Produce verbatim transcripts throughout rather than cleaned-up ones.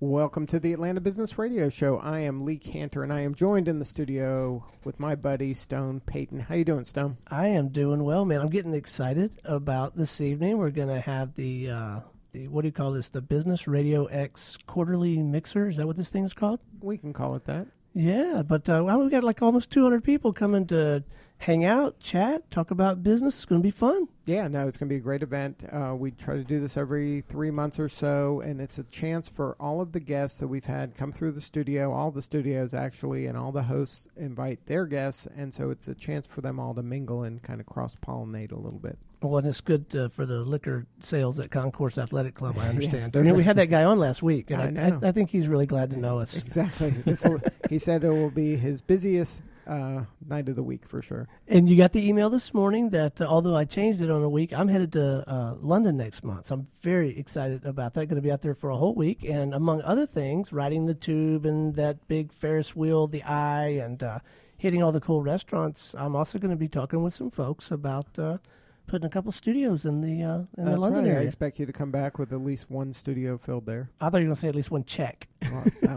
Welcome to the Atlanta Business Radio Show. I am Lee Cantor, and I am joined in the studio with my buddy Stone Payton. How you doing, Stone? I am doing well, man. I'm getting excited about this evening. We're going to have the, uh, the, what do you call this, the Business Radio X Quarterly Mixer. Is that what this thing is called? We can call it that. Yeah, but uh, well, we've got like almost two hundred people coming to hang out, chat, talk about business. It's going to be fun. Yeah, no, it's going to be a great event. Uh, we try to do this every three months or so, and it's a chance for all of the guests that we've had come through the studio, all the studios actually, and all the hosts invite their guests, and so it's a chance for them all to mingle and kind of cross-pollinate a little bit. Well, and it's good uh, for the liquor sales at Concourse Athletic Club, I understand. Yes, I mean, we had that guy on last week, and I I, know. I, I think he's really glad to know us. Exactly. This will, he said it will be his busiest uh, night of the week for sure. And you got the email this morning that uh, although I changed it on a week, I'm headed to uh, London next month. So I'm very excited about that. Going to be out there for a whole week. And among other things, riding the tube and that big Ferris wheel, the Eye, and uh, hitting all the cool restaurants. I'm also going to be talking with some folks about uh, putting a couple studios in the uh, in That's the London right. I area. expect you to come back with at least one studio filled there. I thought you were going to say at least one check. Well, no.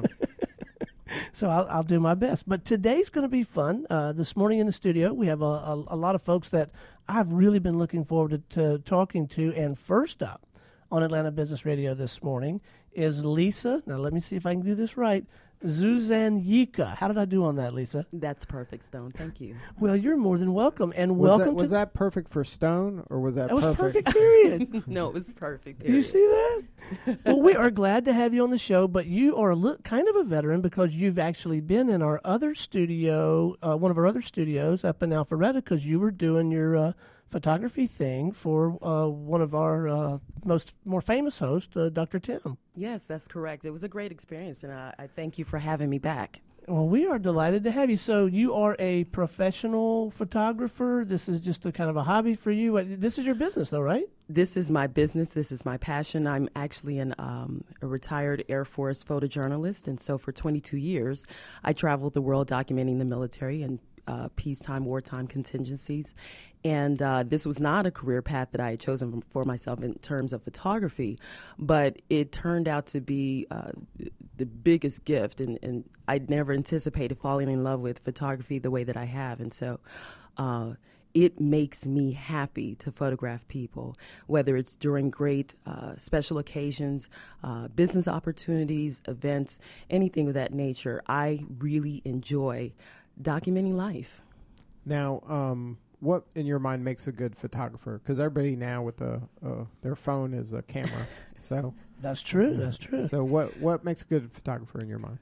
So I'll, I'll do my best. But today's going to be fun. Uh, this morning in the studio, we have a, a, a lot of folks that I've really been looking forward to, to talking to. And first up on Atlanta Business Radio this morning is Lisa. Now, let me see if I can do this right. Zuzanyika. How did I do on that, Lisa? That's perfect, Stone. Thank you. Well, you're more than welcome. And Was welcome that, was to... that perfect for Stone, or was that, That was perfect? perfect, period. No, it was perfect. Did you period. see that? Well, we are glad to have you on the show, but you are a li- kind of a veteran because you've actually been in our other studio, uh, one of our other studios up in Alpharetta, because you were doing your uh, photography thing for uh, one of our uh, most more famous hosts, uh, Doctor Tim. Yes, that's correct. It was a great experience, and I, I thank you for having me back. Well, we are delighted to have you. So you are a professional photographer. This is just a kind of a hobby for you. Uh, This is your business, though, right? This is my business. This is my passion. I'm actually an, um, a retired Air Force photojournalist, and so for twenty-two years, I traveled the world documenting the military and uh, peacetime, wartime contingencies. And uh, this was not a career path that I had chosen for myself in terms of photography, but it turned out to be uh, the biggest gift. And, and I'd never anticipated falling in love with photography the way that I have. And so uh, it makes me happy to photograph people, whether it's during great uh, special occasions, uh, business opportunities, events, anything of that nature. I really enjoy documenting life. Now, um, what in your mind makes a good photographer? Because everybody now with a uh, their phone is a camera. So That's true. That's true. So what what makes a good photographer in your mind?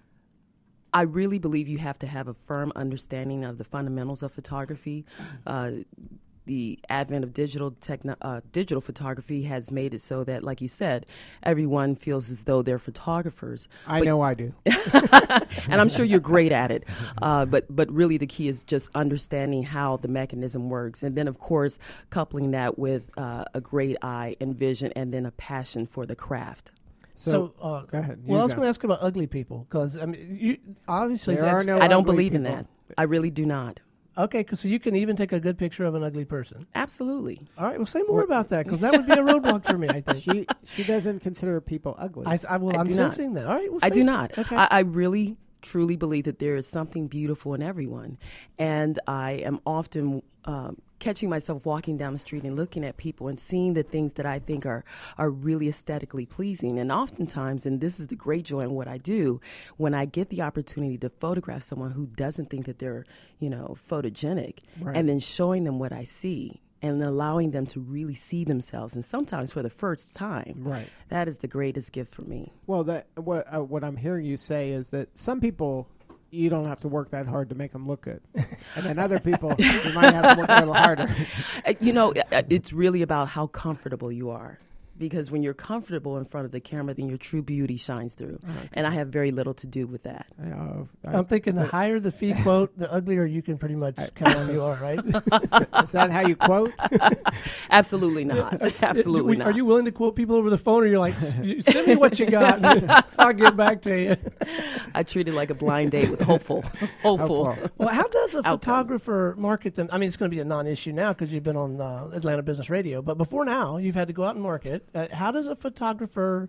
I really believe you have to have a firm understanding of the fundamentals of photography. Uh, the advent of digital techno- uh, digital photography has made it so that, like you said, everyone feels as though they're photographers. I But- know I do. and I'm sure you're great at it. Uh, but but really the key is just understanding how the mechanism works. And then, of course, coupling that with uh, a great eye and vision and then a passion for the craft. So, So, uh, go ahead. You well, I was go. going to ask about ugly people because I mean, you obviously There that's, are no I don't ugly believe in people. that. I really do not. okay. Cause so you can even take a good picture of an ugly person. Absolutely. All right. Well, say more What- about that because that would be a roadblock for me. I think. She she doesn't consider people ugly. I, I well, I I'm do not. sensing that. All right. Well, I say do so. not. Okay. I, I really, truly believe that there is something beautiful in everyone. And I am often um, catching myself walking down the street and looking at people and seeing the things that I think are, are really aesthetically pleasing. And oftentimes, and this is the great joy in what I do, when I get the opportunity to photograph someone who doesn't think that they're, you know, photogenic, Right. and then showing them what I see and allowing them to really see themselves, and sometimes for the first time, Right. that is the greatest gift for me. Well, that what uh, what I'm hearing you say is that some people you don't have to work that hard to make them look good, and then other people you might have to work a little harder. Uh, You know, uh, it's really about how comfortable you are. Because when you're comfortable in front of the camera, then your true beauty shines through. Okay. And I have very little to do with that. Uh, I, I'm thinking the higher the fee quote, the uglier you can pretty much count on you are, right? is that how you quote? Absolutely not. Absolutely Are not. you willing to quote people over the phone, or you're like, "S- send me what you got, and I'll get back to you? I treat it like a blind date with hopeful. Hopeful. Hopeful. Well, how does a Outcomes. photographer market them? I mean, it's going to be a non-issue now because you've been on uh, Atlanta Business Radio, but before now, you've had to go out and market. Uh, how does a photographer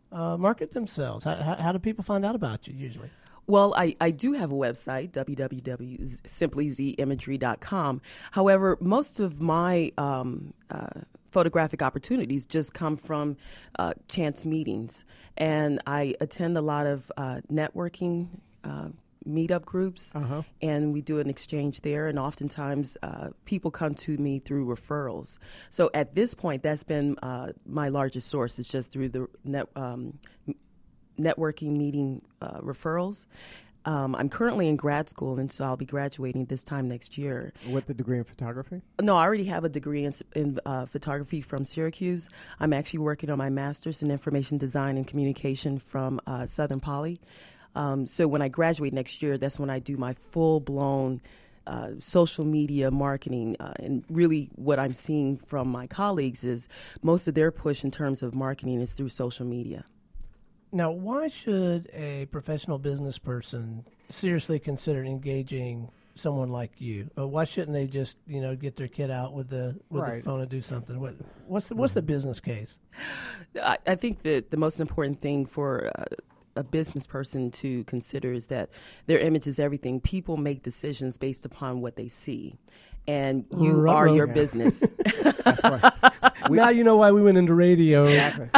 uh, market themselves? How, how, how do people find out about you usually? Well, I, I do have a website, w w w dot simply z imagery dot com. However, most of my um, uh, photographic opportunities just come from uh, chance meetings. And I attend a lot of uh, networking uh, meetup groups, Uh-huh. and we do an exchange there. And oftentimes uh, people come to me through referrals. So at this point, that's been uh, my largest source, is just through the net, um, networking meeting uh, referrals. Um, I'm currently in grad school, and so I'll be graduating this time next year. With the degree in photography? No, I already have a degree in, in uh, photography from Syracuse. I'm actually working on my master's in information design and communication from uh, Southern Poly. Um, so when I graduate next year, that's when I do my full-blown uh, social media marketing. Uh, and really what I'm seeing from my colleagues is most of their push in terms of marketing is through social media. Now, why should a professional business person seriously consider engaging someone like you? Uh, why shouldn't they just, you know, get their kid out with the with Right. the phone and do something? What, what's the what's the business case? I, I think that the most important thing for uh, a business person to consider is that their image is everything. People make decisions based upon what they see, and you Right, are right. your Yeah. business. That's right. We- now you know why we went into radio. Exactly.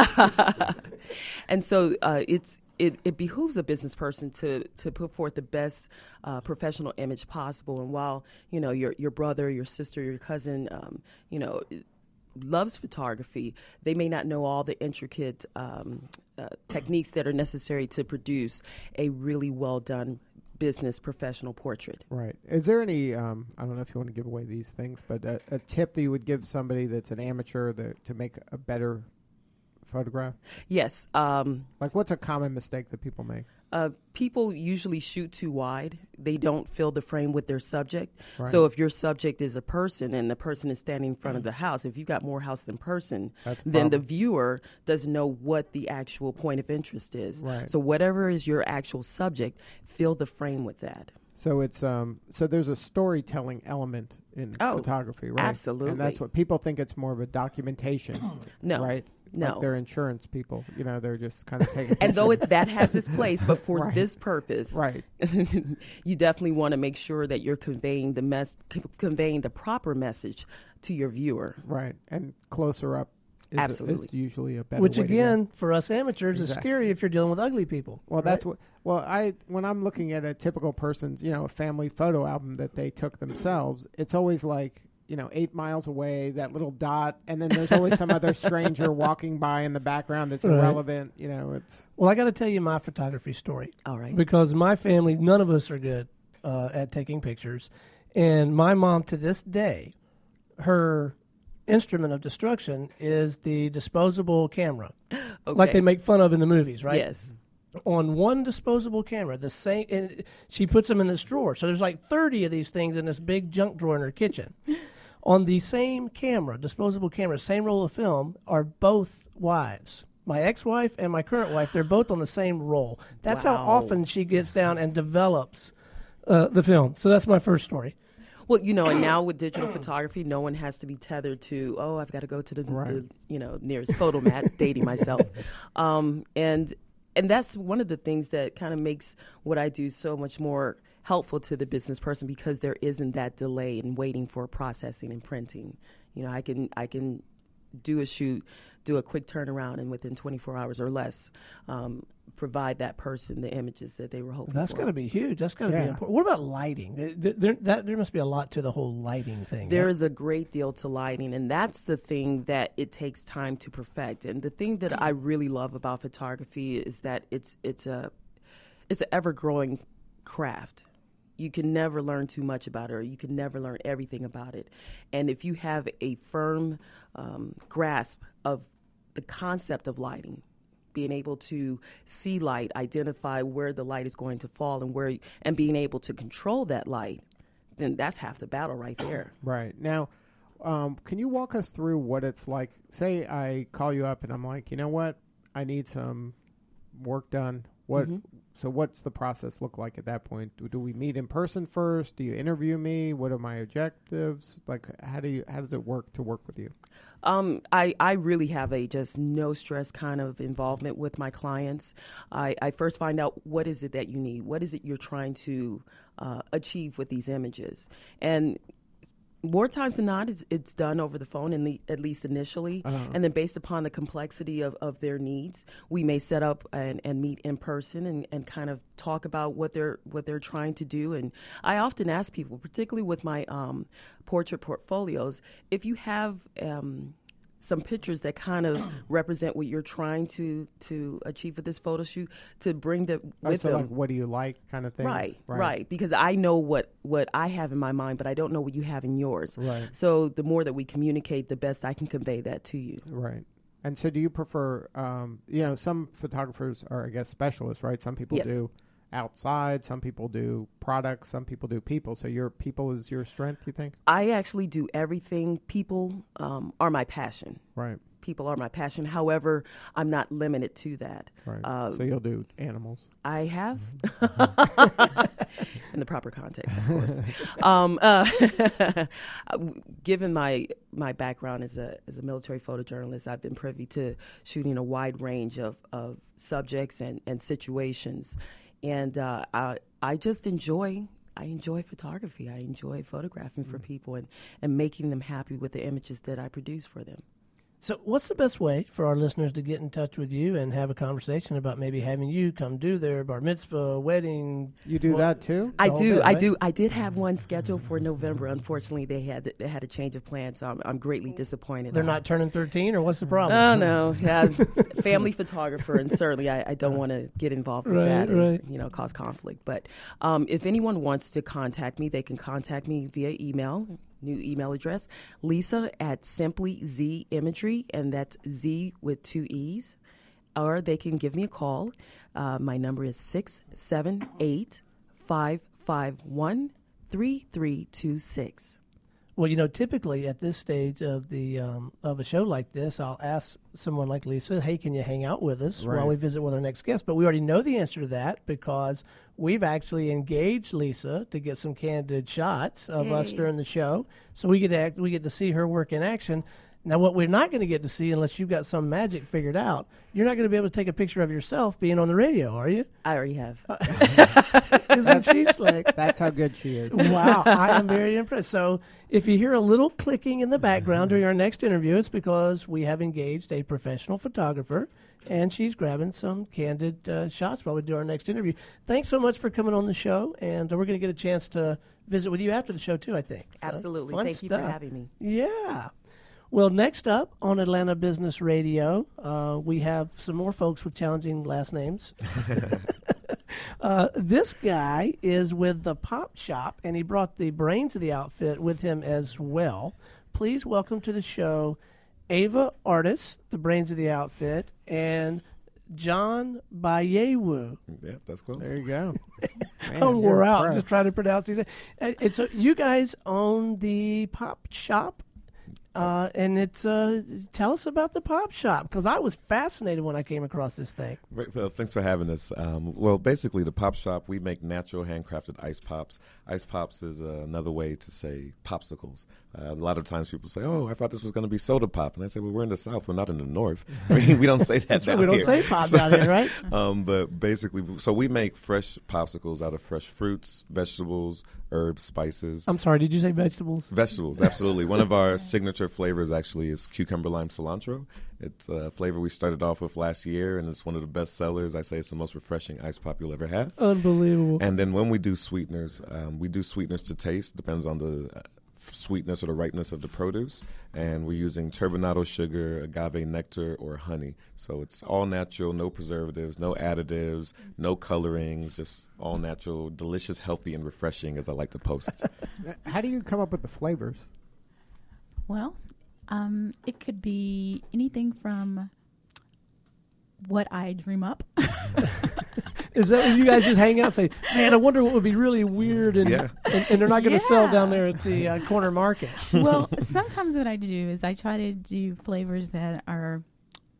And so uh, it's it, it behooves a business person to to put forth the best uh, professional image possible. And while you know your your brother, your sister, your cousin, um, you know, loves photography, they may not know all the intricate um, uh, techniques that are necessary to produce a really well done business professional portrait. Right. Is there any, um, I don't know if you want to give away these things, but a, a tip that you would give somebody that's an amateur that, to make a better photograph? Yes. Um, Like, what's a common mistake that people make? Uh, people usually shoot too wide. They don't fill the frame with their subject. Right. So if your subject is a person and the person is standing in front of the house, if you've got more house than person, That's a then the problem. viewer doesn't know what the actual point of interest is. Right. So whatever is your actual subject, fill the frame with that. So it's um so there's a storytelling element in Oh, photography, right? absolutely. And that's what people think. It's more of a documentation, No. right? No. Like they're insurance people. You know, they're just kind of taking. And though pictures. it, that has its place, but for Right. this purpose, Right. you definitely want to make sure that you're conveying the mess, conveying the proper message to your viewer. Right. And closer up is, Absolutely. is usually a better Which way to go. again, for us amateurs, is Exactly. scary if you're dealing with ugly people. Well, right? that's what. Well, I when I'm looking at a typical person's, you know, a family photo album that they took themselves, it's always like, you know, eight miles away, that little dot, and then there's always some other stranger walking by in the background that's Right. irrelevant. You know, it's Well, I got to tell you my photography story. All right. Because my family, none of us are good uh, at taking pictures. And my mom, to this day, her instrument of destruction is the disposable camera, Okay. like they make fun of in the movies, right? Yes. On one disposable camera, the same, and she puts them in this drawer. So there's like thirty of these things in this big junk drawer in her kitchen. On the same camera, disposable camera, same roll of film, are both wives. My ex-wife and my current wife, they're both on the same roll. That's how Wow. often she gets down and develops uh, the film. So that's my first story. Well, you know, and now with digital photography, no one has to be tethered to, oh, I've got to go to the, Right. the you know, nearest photomat, dating myself. Um, and and that's one of the things that kind of makes what I do so much more helpful to the business person, because there isn't that delay in waiting for processing and printing. You know, I can I can do a shoot, do a quick turnaround, and within twenty-four hours or less, um, provide that person the images that they were hoping That's for. got to be huge. That's got to Yeah. be important. What about lighting? There, there, that, there must be a lot to the whole lighting thing. There right? is a great deal to lighting, and that's the thing that it takes time to perfect. And the thing that I really love about photography is that it's it's a it's an ever-growing craft. You can never learn too much about it, or you can never learn everything about it. And if you have a firm um, grasp of the concept of lighting, being able to see light, identify where the light is going to fall, and where, and being able to control that light, then that's half the battle right there. right. Now, um, can you walk us through what it's like? Say I call you up and I'm like, you know what? I need some work done. What Mhm. so what's the process look like at that point? Do, do we meet in person first? Do you interview me? What are my objectives? Like, how do you, how does it work to work with you? Um, I, I really have a just no stress kind of involvement with my clients. I, I first find out what is it that you need? What is it you're trying to uh, achieve with these images? And more times than not, it's, it's done over the phone, in the, at least initially. Uh-huh. And then based upon the complexity of, of their needs, we may set up and, and meet in person and, and kind of talk about what they're what they're trying to do. And I often ask people, particularly with my um, portrait portfolios, if you have um, some pictures that kind of represent what you're trying to to achieve with this photo shoot, to bring them with oh, so them. Like, what do you like, kind of thing? Right, right, right. Because I know what, what I have in my mind, but I don't know what you have in yours. Right. So the more that we communicate, the best I can convey that to you. Right. And so do you prefer, um, you know, some photographers are, I guess, specialists, right? Some people Yes. do outside, some people do products, some people do people. So your people is your strength, you think? I actually do everything. People um, are my passion. Right. People are my passion. However, I'm not limited to that. Right. Uh, so you'll do animals. I have, in the proper context, of course. um, uh, given my my background as a as a military photojournalist, I've been privy to shooting a wide range of, of subjects and, and situations, and uh, I I just enjoy. I enjoy photography. I enjoy photographing for people and, and making them happy with the images that I produce for them. So what's the best way for our listeners to get in touch with you and have a conversation about maybe having you come do their bar mitzvah, wedding? You do well, that too? I do. bit, I right? do. I did have one scheduled for November. Unfortunately, they had they had a change of plans, so I'm, I'm greatly disappointed. They're not turning thirteen, or what's the problem? Oh, no. Yeah, family photographer, and certainly I, I don't want to get involved with Right, that and, right. you know, cause conflict. But um, if anyone wants to contact me, they can contact me via email. New email address, Lisa at Simply Z Imagery, and that's Z with two E's. Or they can give me a call. Uh, my number is six seven eight, five five one, three three two six. Well, you know, typically at this stage of the um, of a show like this, I'll ask someone like Lisa, hey, can you hang out with us Right. while we visit with our next guest? But we already know the answer to that because we've actually engaged Lisa to get some candid shots of us Yay. during the show. So we get to act, we get to see her work in action. Now, what we're not going to get to see, unless you've got some magic figured out, you're not going to be able to take a picture of yourself being on the radio, are you? I already have. Isn't she slick? That's how good she is. Wow, I am very impressed. So if you hear a little clicking in the background during our next interview, it's because we have engaged a professional photographer, and she's grabbing some candid uh, shots while we do our next interview. Thanks so much for coming on the show, and uh, we're going to get a chance to visit with you after the show, too, I think. So, Absolutely. fun Thank you stuff. for having me. Yeah. Well, next up on Atlanta Business Radio, uh, we have some more folks with challenging last names. uh, this guy is with the Pop Shop, and he brought the brains of the outfit with him as well. Please welcome to the show Ava Artis, the brains of the outfit, and John Bayewu. Yeah, that's close. There you go. Man, I'm you're wore out impressed. just trying to pronounce these. And, and so you guys own the Pop Shop. Uh, and it's uh, tell us about the Pop Shop, because I was fascinated when I came across this thing. Right, well, thanks for having us. Um, well, basically, the Pop Shop, we make natural handcrafted ice pops. Ice pops is uh, another way to say popsicles. Uh, a lot of times people say, oh, I thought this was going to be soda pop. And I say, well, we're in the South. We're not in the North. I mean, we don't say that That's down right, we don't here. say pop down here, right? Um, but basically, so we make fresh popsicles out of fresh fruits, vegetables, herbs, spices. I'm sorry, did you say vegetables? Vegetables, absolutely. One of our signature flavors actually is cucumber lime cilantro. It's a flavor we started off with last year, and it's one of the best sellers. I say it's the most refreshing ice pop you'll ever have. Unbelievable. And then when we do sweeteners, um, we do sweeteners to taste. Depends on the uh, sweetness or the ripeness of the produce. And we're using turbinado sugar, agave nectar, or honey. So it's all natural, no preservatives, no additives, no colorings, just all natural, delicious, healthy, and refreshing, as I like to post. How do you come up with the flavors? Well, um, it could be anything from what I dream up. Is that when you guys just hang out and say, man, I wonder what would be really weird, and Yeah. and, and they're not going to sell Yeah. down there at the uh, corner market? Well, sometimes what I do is I try to do flavors that are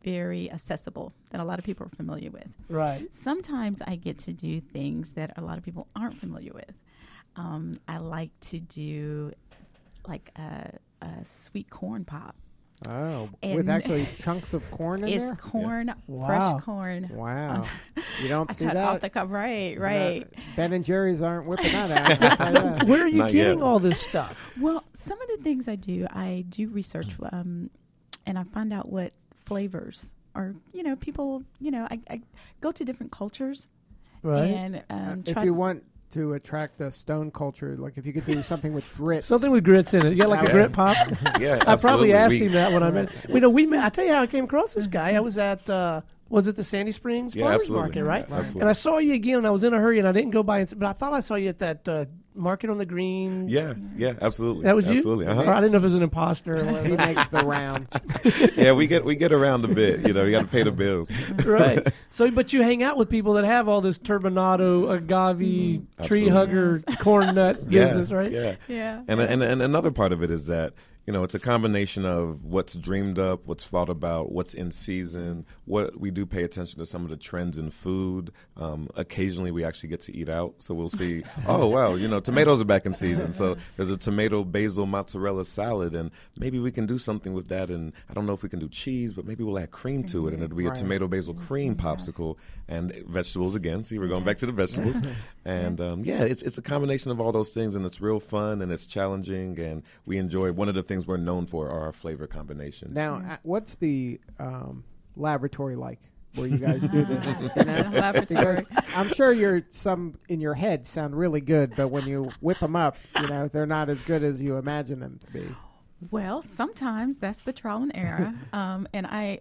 very accessible, that a lot of people are familiar with. Right. Sometimes I get to do things that a lot of people aren't familiar with. Um, I like to do like a, a sweet corn pop. Oh, And with actually chunks of corn in It's there? corn, Wow. fresh corn. Wow. You don't I see cut that? off the cup. Right, right. Uh, Ben and Jerry's aren't whipping that out. I'll tell you that. Where are you Not getting yet. all this stuff? Well, some of the things I do, I do research, um, and I find out what flavors are. You know, people. You know, I, I go to different cultures, Right. and um, If try you want to attract a stone culture, like if you could do something with grits. Something with grits in it. You got like a Yeah. grit pop? Yeah, I probably absolutely. asked We- him that when I met. You know, we met. I tell you how I came across this guy. I was at uh, was it the Sandy Springs Yeah, Farmers absolutely. Market, right? Absolutely. And I saw you again, and I was in a hurry, and I didn't go by. And, s- but I thought I saw you at that uh, market on the green. Yeah, yeah, absolutely. That was you? Absolutely. Or Uh-huh. I didn't know if it was an imposter or He whatever. makes the rounds. Yeah, we get we get around a bit. You know, you got to pay the bills. Right. So, but you hang out with people that have all this turbinado, agave, tree Absolutely. hugger, corn nut business, yeah, right? Yeah. Yeah. And, and and another part of it is that, you know, it's a combination of what's dreamed up, what's thought about, what's in season. What we do pay attention to some of the trends in food. Um, occasionally, we actually get to eat out, so we'll see. Oh wow, you know, tomatoes are back in season, so there's a tomato basil mozzarella salad, and maybe we can do something with that. And I don't know if we can do cheese, but maybe we'll add cream to it, and it'll be Right. a tomato basil cream popsicle and vegetables again. See, we're going back to the vegetables, and um, yeah, it's it's a combination of all those things, and it's real fun and it's challenging, and we enjoy. One of the things we're known for are our flavor combinations. Now, uh, what's the um, laboratory like where you guys do this? You know? Laboratory. Because I'm sure you're some in your head sound really good, but when you whip them up, you know they're not as good as you imagine them to be. Well, sometimes that's the trial and error, um, and I,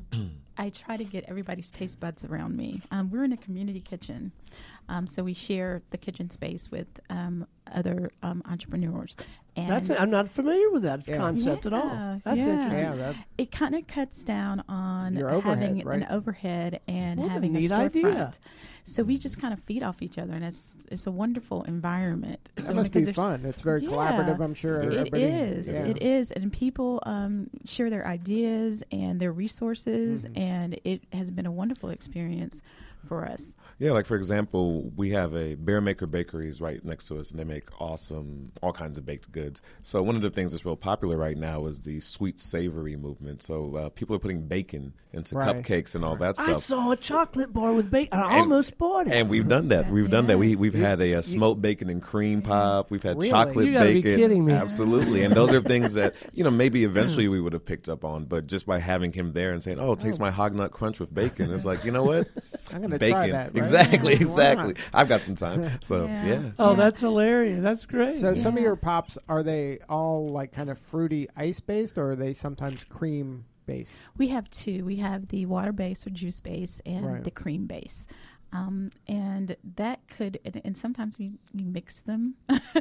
I try to get everybody's taste buds around me. Um, we're in a community kitchen, um, so we share the kitchen space with um, other um, entrepreneurs. And That's it. I'm not familiar with that Yeah. concept at all. Yeah, That's yeah. interesting. Yeah, that, it kind of cuts down on Your overhead, having right? an overhead and What a having a, neat storefront. idea. So we just kind of feed off each other, and it's it's a wonderful environment. that so must because be there's- fun. It's very Yeah. collaborative, I'm sure. It It Everybody- is. yeah. It is. And people um, share their ideas and their resources, Mhm. and it has been a wonderful experience for us. Yeah, like for example, we have a Bear Maker Bakeries right next to us, and they make awesome, all kinds of baked goods. So one of the things that's real popular right now is the sweet savory movement. So uh, people are putting bacon into Right. cupcakes and all that I stuff. saw a chocolate bar with bacon. I And- almost bought it. And we've done that. We've done that. We Yes. we've had a, uh smoked bacon and cream pop. We've had Really? chocolate You gotta be bacon. kidding me. Absolutely. And those are things that, you know, maybe eventually we would have picked up on, but just by having him there and saying, "Oh, taste my hog nut crunch with bacon," it's like, you know what? I'm going to Bacon. try that. Right? Exactly. Yeah, why Exactly. not? I've got some time. So Yeah. yeah. oh, Yeah. that's hilarious. That's great. So some of Yeah. your pops, are they all like kind of fruity ice based, or are they sometimes cream based? We have two. We have the water base or juice base and Right. the cream base. Um, and that could, and, and sometimes we, we mix them.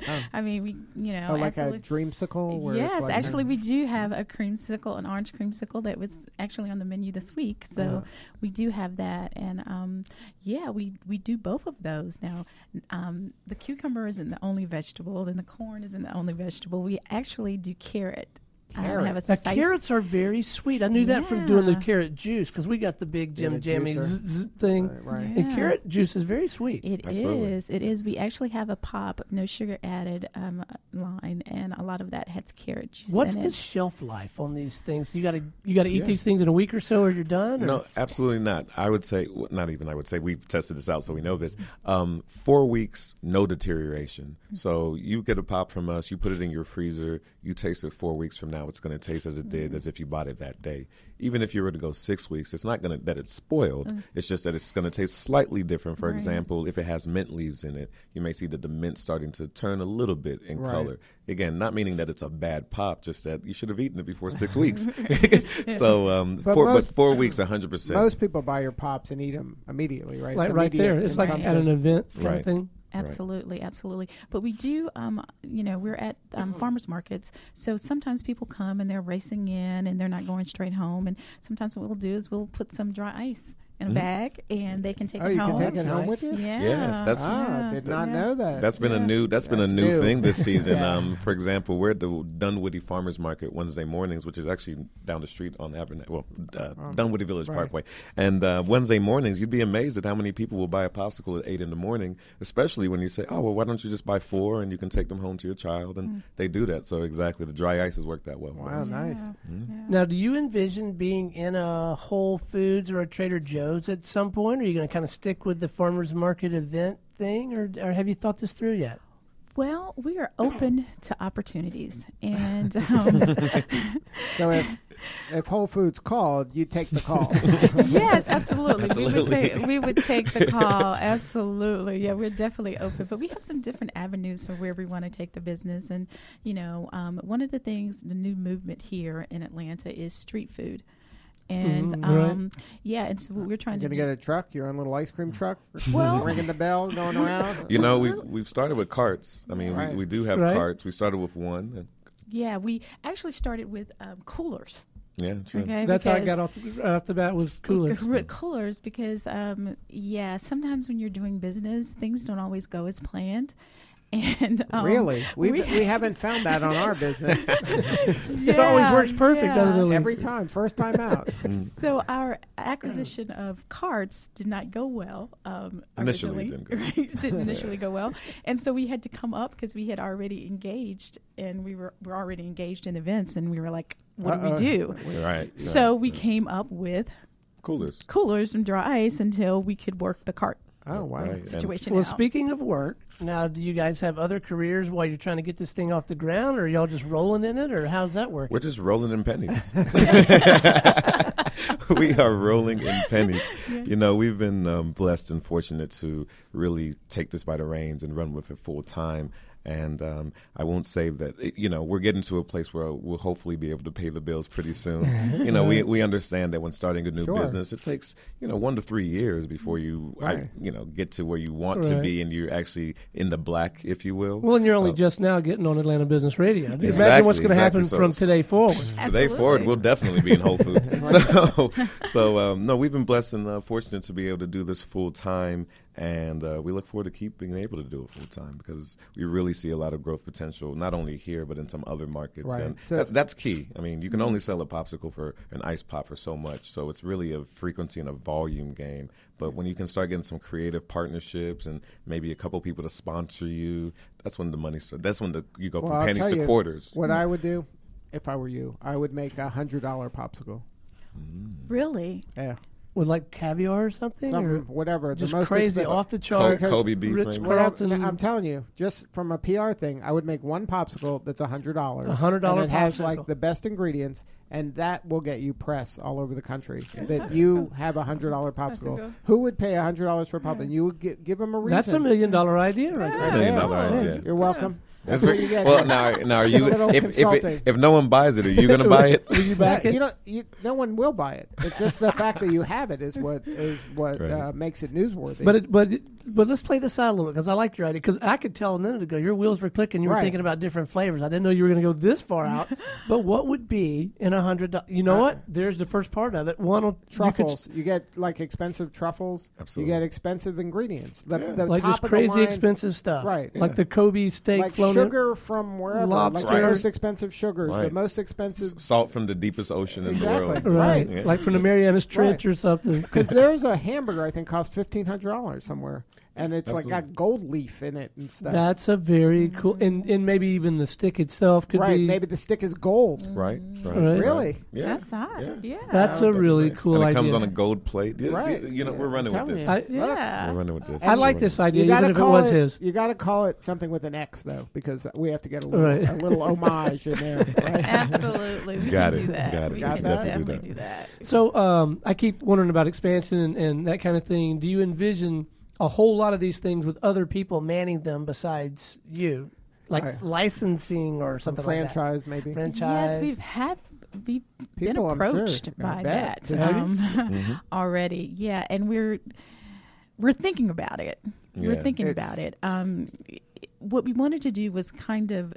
I mean, we, you know, Oh, like absolutely. a dreamsicle? Where it's Yes, like- actually, we do have a creamsicle, an orange creamsicle that was actually on the menu this week. So Uh-huh. we do have that, and um, yeah, we we do both of those now. Um, the cucumber isn't the only vegetable, and the corn isn't the only vegetable. We actually do carrot. Um, we have a Now, spice. carrots are very sweet. I knew that from doing the Yeah. carrot juice because we got the big Yeah, Jim the Jammy juicer. zzz, zzz thing. Uh, right. And Yeah. carrot juice is very sweet. It Absolutely. is. It is. We actually have a pop, no sugar added um, line, and a lot of that has carrot juice What's in the it. shelf life on these things? You got to you got to eat Yeah. these things in a week or so, or you're done. Or? No, absolutely not. I would say, well, not even I would say, we've tested this out, so we know this. Um, four weeks, no deterioration. So you get a pop from us, you put it in your freezer, you taste it four weeks from now, it's going to taste as it did as if you bought it that day. Even if you were to go six weeks, it's not going to that it's spoiled. It's just that it's going to taste slightly different. For Right. example, if it has mint leaves in it, you may see that the mint starting to turn a little bit in Right. color. Again, not meaning that it's a bad pop, just that you should have eaten it before six weeks. so, um, But four, most- but four weeks, one hundred percent. Most people buy your pops and eat them immediately, right? like It's right there, immediate it's like at an consumption. event kind Right. of thing. Absolutely, absolutely. But we do, um, you know, we're at um, farmers markets, so sometimes people come and they're racing in and they're not going straight home. And sometimes what we'll do is we'll put some dry ice in a bag, and they can take Oh, it you home. can take it That's home nice. with you? Yeah. Yeah, that's- Ah, did not Yeah. know that. That's been Yeah. a new. That's been a That's new, new. thing this season. Yeah. Um, for example, we're at the Dunwoody Farmers Market Wednesday mornings, which is actually down the street on Abernathy, well, uh, Um, Dunwoody Village right. Parkway. And uh, Wednesday mornings, you'd be amazed at how many people will buy a popsicle at eight in the morning. Especially when you say, "Oh, well, why don't you just buy four and you can take them home to your child?" And Mm. they do that. So exactly, the dry ice has worked out well. for Wow, us. nice. Yeah. Yeah. Now, do you envision being in a Whole Foods or a Trader Joe's at some point? Or are you going to kind of stick with the farmers market event thing, or, or have you thought this through yet? Well, we are open to opportunities, and um, So if if Whole Foods called, you take the call. yes, absolutely. We would Absolutely. take we would take the call. Absolutely, yeah, we're definitely open. But we have some different avenues for where we want to take the business, and you know, um, one of the things, the new movement here in Atlanta is street food. And Mhm, right. um, yeah, and so what we're trying You're to gonna do. get a truck, your own little ice cream truck, Well- ringing the bell, going around. You know, we've we've started with carts. I mean, Right. we, we do have Right. carts. We started with one. And, Yeah, we actually started with um, coolers. yeah, sure. Okay, That's how I because- got off the, right off the bat was coolers. Coo- Coolers, because um, yeah, sometimes when you're doing business, things don't always go as planned. And um, Really, We've, we- we haven't found that on our business It always Yeah, works perfect, yeah. doesn't it? every time, first time out. So our acquisition of carts did not go well. Um, Initially, originally. it didn't go well. Right, it didn't initially go well, and so we had to come up because we had already engaged, and we were were already engaged in events, and we were like, "What Uh-oh. do we do?" Right. So right, we right. came up with coolers. coolers and dry ice until we could work the cart Oh wow! Right. And- situation Well, out. speaking of work, now do you guys have other careers while you're trying to get this thing off the ground, or are y'all just rolling in it, or how's that working? We're just rolling in pennies. We are rolling in pennies. Yeah. You know, we've been um, blessed and fortunate to really take this by the reins and run with it full time. And um, I won't say that, it- you know, we're getting to a place where we'll hopefully be able to pay the bills pretty soon. You know, we we understand that when starting a new Sure. business, it takes, you know, one to three years before you, I, Right. you know, get to where you want to Right. be and you're actually in the black, if you will. Well, and you're only Uh, just now getting on Atlanta Business Radio. Imagine Exactly, what's going to exactly. happen So from it's- today forward. Today Absolutely. forward, we'll definitely be in Whole Foods. so, so um, no, we've been blessed and uh, fortunate to be able to do this full time, and uh, we look forward to keep being able to do it full time because we really see a lot of growth potential, not only here but in some other markets, Right. and So- that's that's key. I mean, you can only sell a popsicle for an ice pop for so much, so it's really a frequency and a volume game. But when you can start getting some creative partnerships and maybe a couple people to sponsor you, that's when the money starts. That's when the you go Well, from I'll pennies tell to you quarters. What I would do, if I were you, I would make a hundred dollar popsicle. Really? Yeah, With like caviar or something? or something, whatever. just the most crazy, expensive- off the chart. Col- Kobe beef Ritz flavor. Whatever- Carlton. I'm telling you, just from a P R thing, I would make one popsicle that's a hundred dollars. A hundred dollar And it has popsicle. like the best ingredients, and that will get you press all over the country. That you have a hundred dollar popsicle. Popsicle. Who would pay a hundred dollars for a popsicle? You would gi- give them a reason. That's a million dollar idea right Yeah. there. Million Yeah. dollar Yeah. idea. You're welcome. That's That's what you get. Well, now, now are you? A little If if, consulting. it, if no one buys it, are you going to buy it? Will you back Yeah, it? you don't. You, no one will buy it. It's just the fact that you have it is what is what Right. uh, makes it newsworthy. But it, but it, but let's play this out a little bit because I like your idea. Because I could tell a minute ago your wheels were clicking. You were Right. thinking about different flavors. I didn't know you were going to go this far out. But what would be in a hundred? do- You know Uh, what? There's the first part of it. One will- you could truffles, you, get like expensive truffles. Absolutely. You get expensive ingredients. The, Yeah. the like top just of crazy the line, expensive stuff, Right. Like Yeah. the Kobe steak like flown in- sugar from wherever, Lobster. like the Right. most expensive sugars, the Right. most expensive. Salt from the deepest ocean in Exactly. the world. right? Right. Yeah. Like from the Marianas Trench Right. or something. Because there's a hamburger I think costs fifteen hundred dollars somewhere, and it's like Absolutely. got gold leaf in it and stuff. That's a very cool, and, and maybe even the stick itself could right? be. Maybe the stick is gold. Right. Right. Right. Really? Yeah. That's hot. Yeah. Yeah. That's a Okay. really Nice. cool and it idea. comes on a gold plate. Yeah, Right. You know, Yeah, we're running I'm with this. telling you. I, Yeah. We're running with this. I like We're this running idea, You gotta even if it call was it. his. You got to call it something with an X though, because we have to get a little, Right. a little homage in there. Right? Absolutely. We Got can it. do that. Got it. We Got can that? definitely Do do that. So um, I keep wondering about expansion and, and that kind of thing. Do you envision a whole lot of these things with other people manning them besides you, like Right. licensing or Some something like that? franchise maybe. Franchise. Yes, we've had we've People, I'm been sure. approached I by bet. that Have you? um, Mhm. already. Yeah, and we're we're thinking about it. We're Yeah. thinking It's- about it. Um, what we wanted to do was kind of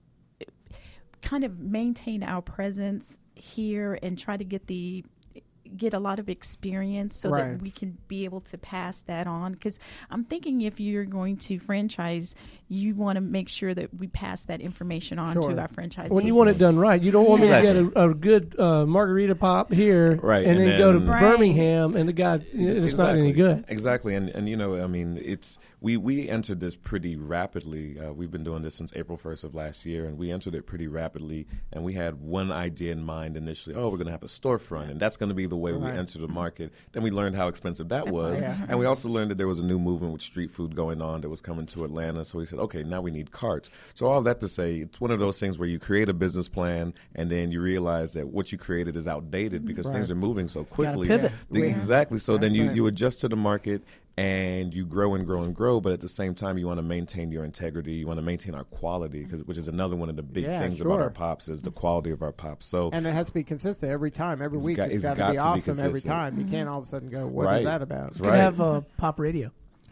kind of maintain our presence here and try to get the get a lot of experience so Right. that we can be able to pass that on. Because I'm thinking if you're going to franchise, you want to make sure that we pass that information on Sure. to our franchisees. When you want it done right, you don't want Exactly. me to get a, a good uh, margarita pop here, Right, and, and then, go to then- Right. Birmingham, and the guy it's not any good. Exactly, and and you know, I mean, it's we we entered this pretty rapidly. Uh, we've been doing this since April first of last year, and we entered it pretty rapidly. And we had one idea in mind initially. Oh, we're going to have a storefront, and that's going to be the way Right. we enter the market. Then we learned how expensive that was, Yeah. and we also learned that there was a new movement with street food going on that was coming to Atlanta. So we said, okay, now we need carts. So all that to say, it's one of those things where you create a business plan, and then you realize that what you created is outdated because Right. things are moving so quickly. pivot. The- Yeah. Exactly. So then That's you, right. you adjust to the market and you grow and grow and grow, but at the same time you want to maintain your integrity. You want to maintain our quality, 'cause, which is another one of the big Yeah, things about sure. our pops is the quality of our pops. So And it has to be consistent every time, every It's week. got- it's it's got got to be to be awesome every consistent. time. You can't all of a sudden go, "What is Right. that about?" That's You could right. have uh, pop radio,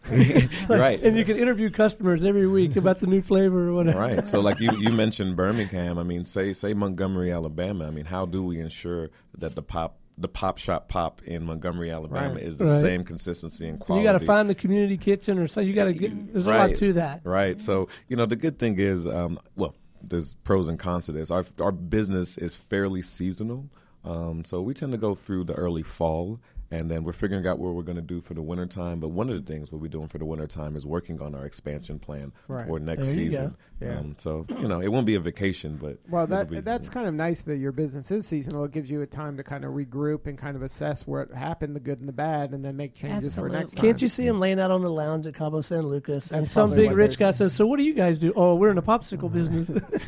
right. and you can interview customers every week about the new flavor or whatever. Right. So like you, you mentioned Birmingham. I mean, say say Montgomery, Alabama. I mean, how do we ensure that the pop the pop shop pop in Montgomery, Alabama Right. is the Right. same consistency and And quality? you got to find the community kitchen or so. You got to get. There's a lot Right. to that. Right. So, you know, the good thing is, um, well, there's pros and cons to this. Our, our business is fairly seasonal. Um, so we tend to go through the early fall, and then we're figuring out what we're going to do for the wintertime. But one of the things we'll be doing for the wintertime is working on our expansion plan Right. for next There you season. go. Yeah. Um, so, you know, it won't be a vacation, but Well, it'll that be- that's kind of nice that your business is seasonal. It gives you a time to kind of regroup and kind of assess what happened, the good and the bad, and then make changes for next Absolutely. time. Can't you see him laying out on the lounge at Cabo San Lucas, and That's some probably big what rich they're guy says, "So what do you guys do?" Oh, we're in the popsicle business.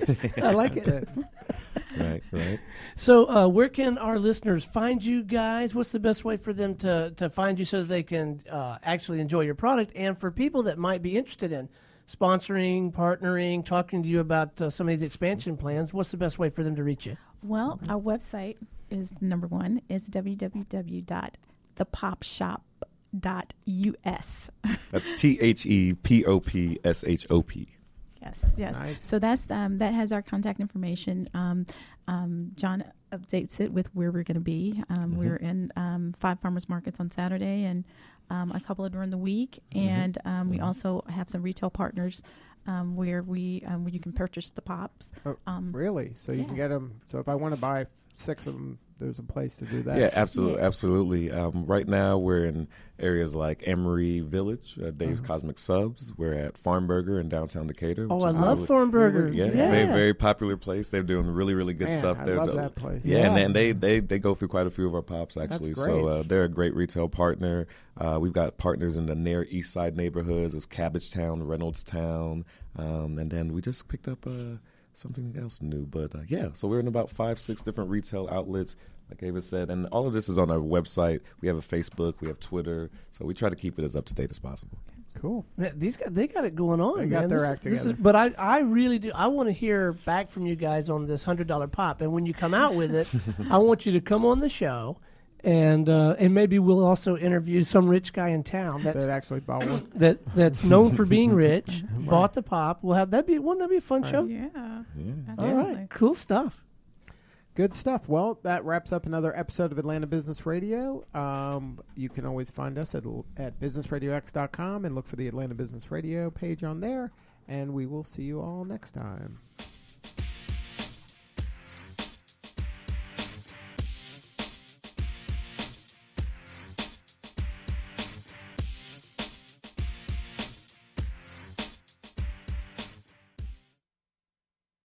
I like That's it. it. Right, right. So, uh, where can our listeners find you guys? What's the best way for them to, to find you so that they can uh, actually enjoy your product? And for people that might be interested in sponsoring, partnering, talking to you about uh, some of these expansion plans, what's the best way for them to reach you? Well, our website is number one is w w w dot the pop shop dot u s. That's T H E P O P S H O P. Yes, yes. Nice. So that's um, that has our contact information. Um, um, John updates it with where we're going to be. Um, Mhm. We're in um, five farmers markets on Saturday and um, a couple of during the week, Mhm. and um, we Mhm. also have some retail partners um, where we um, where you can purchase the pops. Oh, Um, Really? So you can Yeah. get them. So if I want to buy six of them, there's a place to do that. Yeah, absolutely, Yeah. absolutely. Um, right now, we're in areas like Emery Village, uh, Dave's Uh-huh. Cosmic Subs. We're at Farm Burger in downtown Decatur. Oh, which I is love really- Farm Burger. Yeah, Yeah. very very popular place. They're doing really really good Man, stuff I there. love though. that place. Yeah, Yeah. and, and they, they they go through quite a few of our pops actually. great. So uh, they're a great retail partner. Uh, we've got partners in the near East Side neighborhoods, as Cabbagetown, Reynoldstown, um, and then we just picked up uh, something else new. But uh, yeah, so we're in about five six different retail outlets. Like Ava said, and all of this is on our website. We have a Facebook, we have Twitter, so we try to keep it as up to date as possible. Cool. Man, these guys, they got it going on. They got man. their This- act this is- together. but I, I really do. I want to hear back from you guys on this hundred dollar pop. And when you come out with it, I want you to come on the show, and uh, and maybe we'll also interview some rich guy in town that That actually bought one. that that's known for being rich, bought the pop. We'll have that be wouldn't that be a fun Right. show? Yeah. Yeah. All right, cool stuff. Good stuff. Well, that wraps up another episode of Atlanta Business Radio. Um, you can always find us at, at business radio x dot com and look for the Atlanta Business Radio page on there. And we will see you all next time.